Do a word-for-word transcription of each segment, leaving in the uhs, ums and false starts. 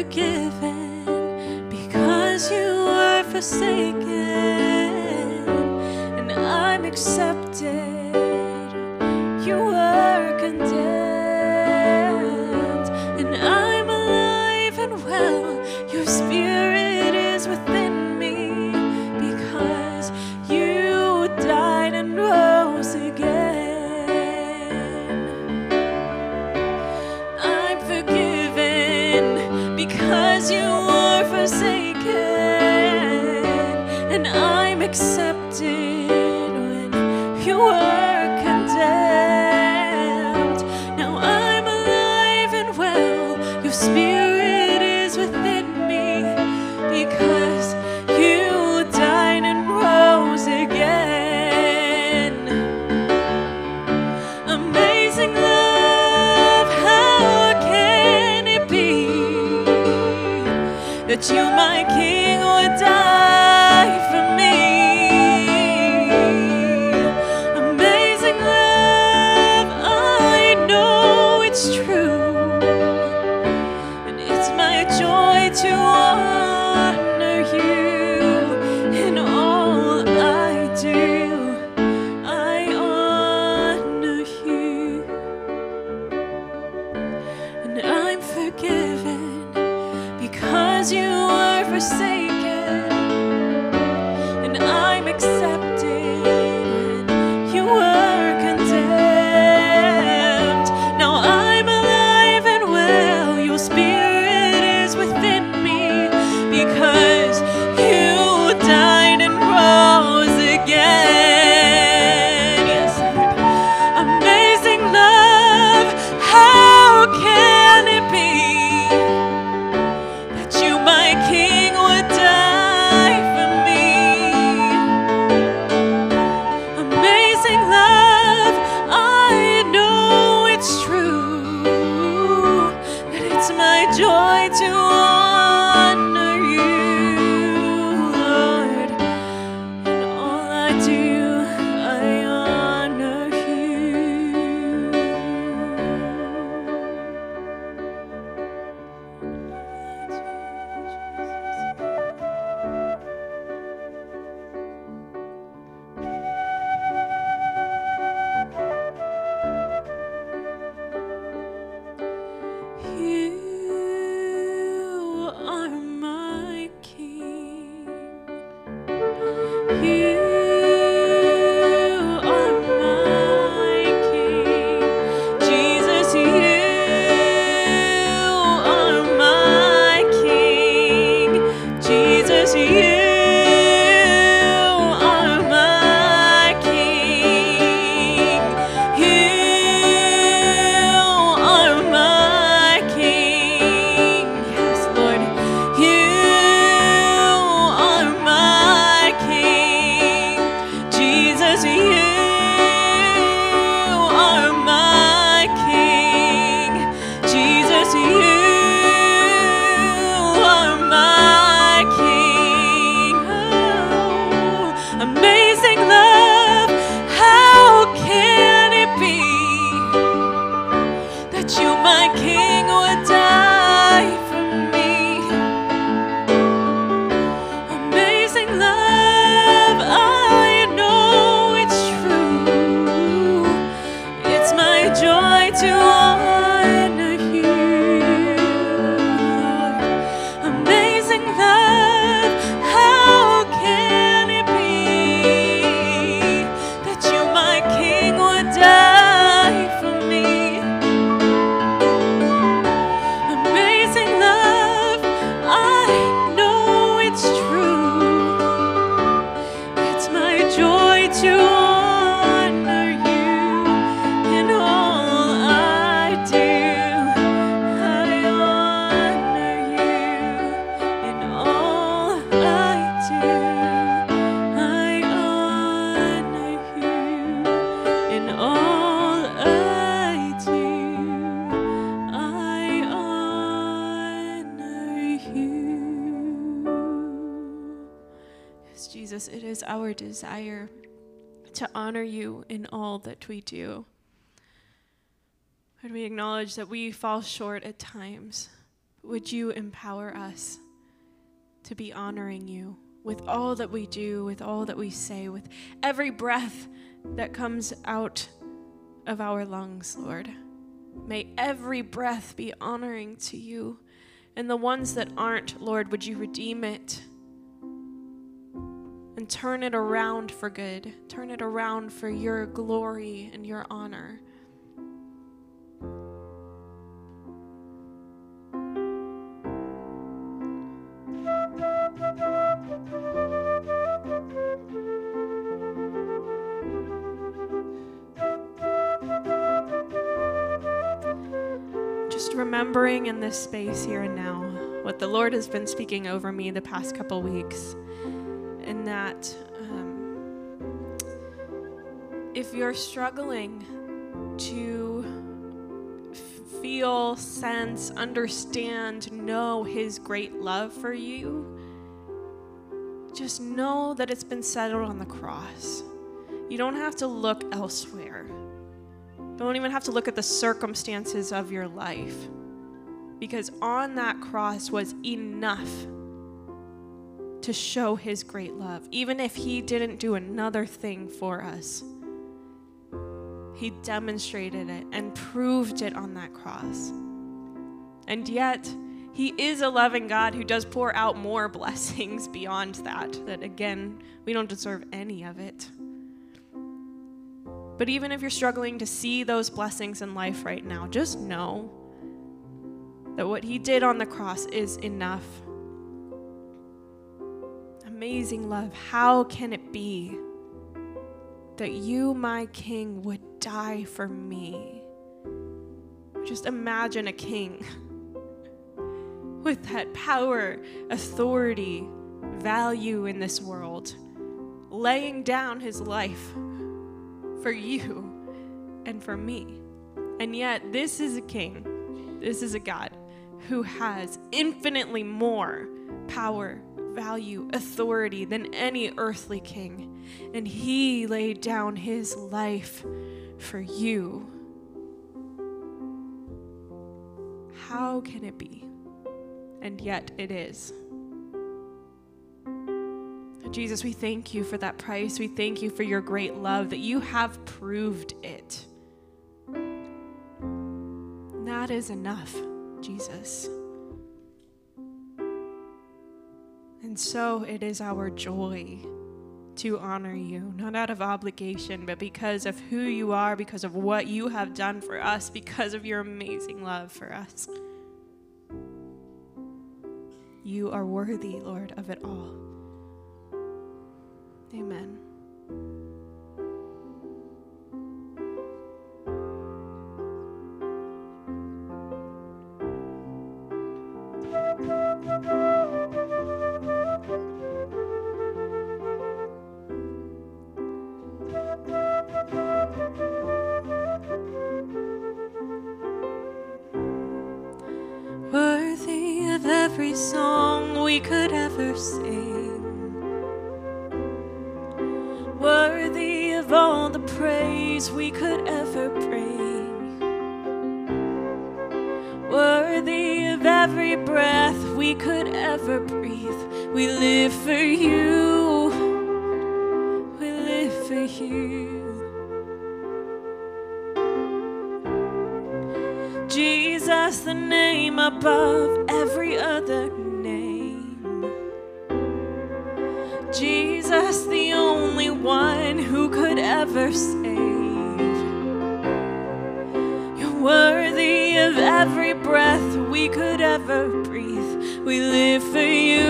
forgiven because you were forsaken, and I'm accepted. You were condemned, and I'm alive and well. Your spirit is within me because you died and rose again. I'm forgiven because you were forsaken, and I'm accepted when you were condemned. Now I'm alive and well. Your spirit is within me because you died and rose again. Amazing love, how can it be that you, my King, would die for me? Amazing love, I know it's true, and it's my joy to honor you in all I do. I honor you, and I'm forgiven because you were forsaken, and I'm accepted when you were condemned. Now I'm alive and well. Your spirit is within me because you died and rose again. Yes, Lord. Amazing love, how can it be that you, my King, would die for me? Amazing love, I know it's true, that it's my joy to honor you, Lord. In all I do, I honor you. You are my King. You are my King. Jesus, you are my King. Jesus, you are my King. You are my King. Yes, Lord. You are my King. Jesus, you are my King. Jesus, you are my King. Oh, amazing love, how can it be that you, my King, would die for me? Amazing love, I know it's true. It's my joy to honor you, Lord. Amazing love, how can it be that you, my King, would die for me? Amazing love, I know it's true. It's my joy to honor you in all I do. I honor you in all I do. I honor you in all I do. I honor you. Yes, Jesus, it is our desire to honor you in all that we do. Lord, we acknowledge that we fall short at times, would you empower us to be honoring you with all that we do, with all that we say, with every breath that comes out of our lungs, Lord. May every breath be honoring to you. And the ones that aren't, Lord, would you redeem it and turn it around for good. Turn it around for your glory and your honor. Just remembering in this space here and now what the Lord has been speaking over me the past couple weeks, and that um, if you're struggling to f- feel, sense, understand, know His great love for you, just know that it's been settled on the cross. You don't have to look elsewhere. Don't even have to look at the circumstances of your life, because on that cross was enough to show His great love. Even if He didn't do another thing for us, He demonstrated it and proved it on that cross. And yet, He is a loving God who does pour out more blessings beyond that, that again, we don't deserve any of it. But even if you're struggling to see those blessings in life right now, just know that what He did on the cross is enough. Amazing love. How can it be that you, my King, would die for me? Just imagine a king with that power, authority, value in this world, laying down His life for you and for me. And yet, this is a king, this is a God who has infinitely more power, value, authority than any earthly king. And He laid down His life for you. How can it be? And yet it is. Jesus, we thank you for that price. We thank you for your great love, that you have proved it. And that is enough, Jesus. And so it is our joy to honor you, not out of obligation, but because of who you are, because of what you have done for us, because of your amazing love for us. You are worthy, Lord, of it all. Amen. Worthy of every song we could ever sing, worthy of all the praise we could ever bring, worthy of every breath we could ever breathe. We live for you, we live for you. Jesus, the name above every other name. Jesus, the only one who could ever save. You're worthy of every breath we could ever breathe. We live for you.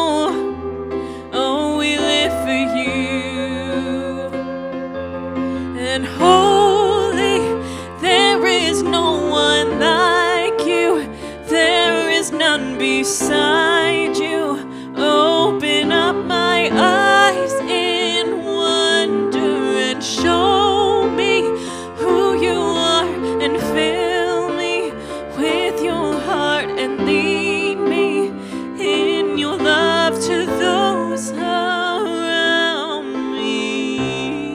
Oh, we live for you. And holy, there is no one like you. There is none beside you. Open up my eyes in wonder and show me who you are, and fill me with your heart and lead me in your love to those around me.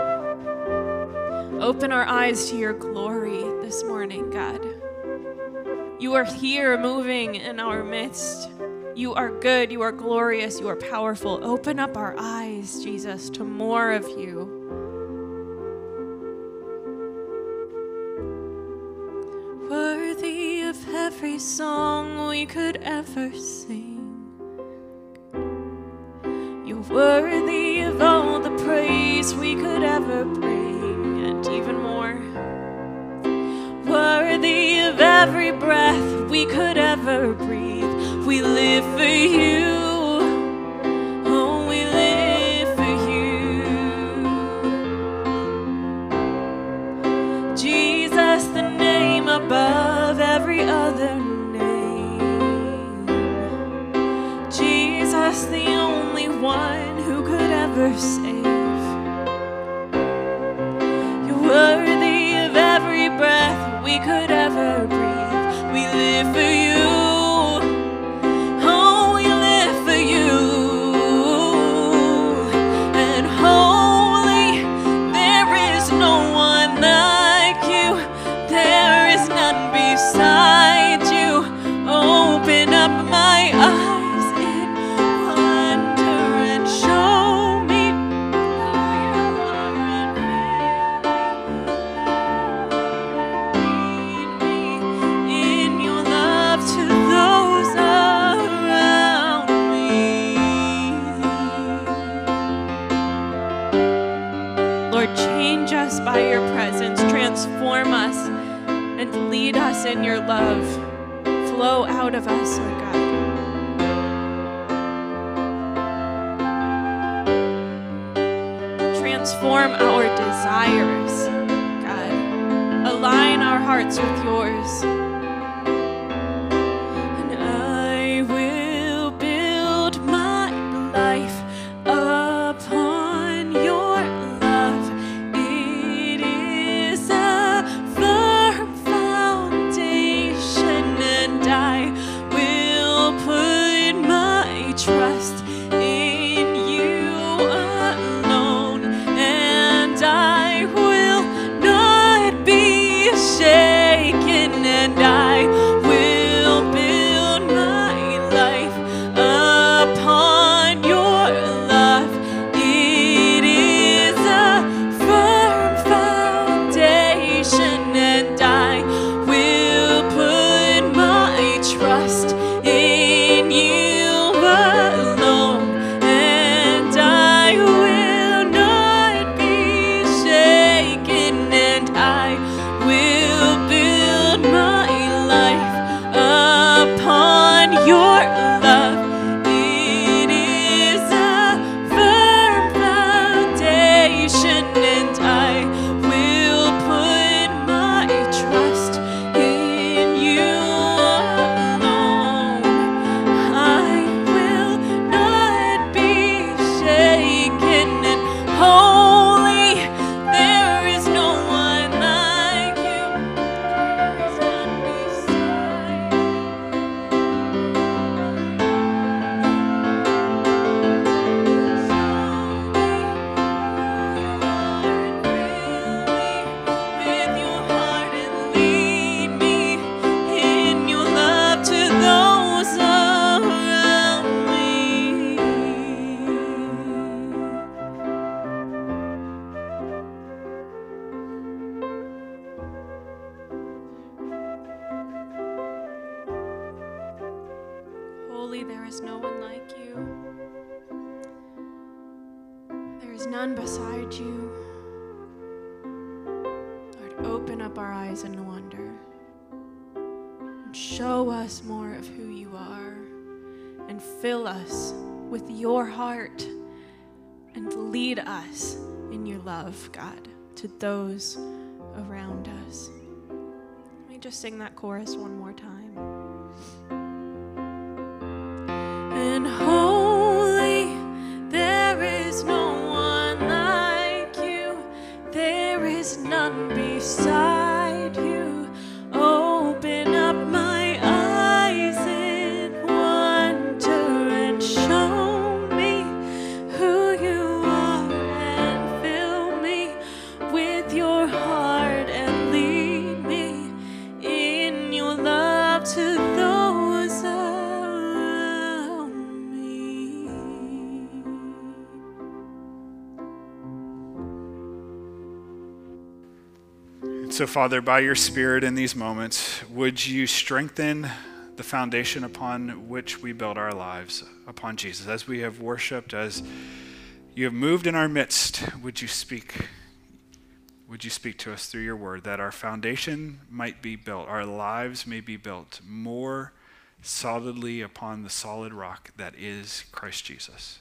Open our eyes to your glory this morning, God. You are here moving in our midst. You are good, you are glorious, you are powerful. Open up our eyes, Jesus, to more of you. Worthy of every song we could ever sing. You're worthy of all the praise we could ever bring, and even more. Worthy of every breath we could ever breathe. We live for you. Oh, we live for you. Jesus, the name above every other name. Jesus, the only one who could ever save. You're worthy of every breath we could ever breathe. We live for you. By your presence, transform us and lead us in your love. Flow out of us, Lord God. Transform our desires, God. Align our hearts with yours. And I will build my life upon your love. It is a firm foundation, and I will put my trust in you alone, and I will not be shaken, and I will build my life upon your love. It is a firm foundation, and I will put my trust in you alone, and I will not be shaken, and I will build my life upon your love. It is a firm foundation, and I will put my trust in you alone. I will not be shaken, and holy, there is no one like you. There is none beside you. With your heart and lead me in your love to those around me. Holy, there is no one like you. There is none beside you. Lord, open up our eyes in wonder and show us more of who you are, and fill us with your heart, and lead us in your love, God, to those around us. Let me just sing that chorus one more time. And holy, there is no one like you. There is none beside you. Open up my eyes in wonder and show me who you are, and fill me with your heart, and lead me in your love So, Father, by your Spirit in these moments, would you strengthen the foundation upon which we build our lives, upon Jesus? As we have worshiped, as you have moved in our midst, would you speak? Would you speak to us through your word, that our foundation might be built, our lives may be built more solidly upon the solid rock that is Christ Jesus,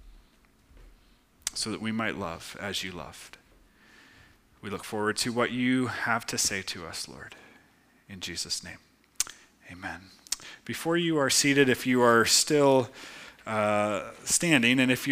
so that we might love as you loved. We look forward to what you have to say to us, Lord. In Jesus' name, amen. Before you are seated, if you are still uh, standing, and if you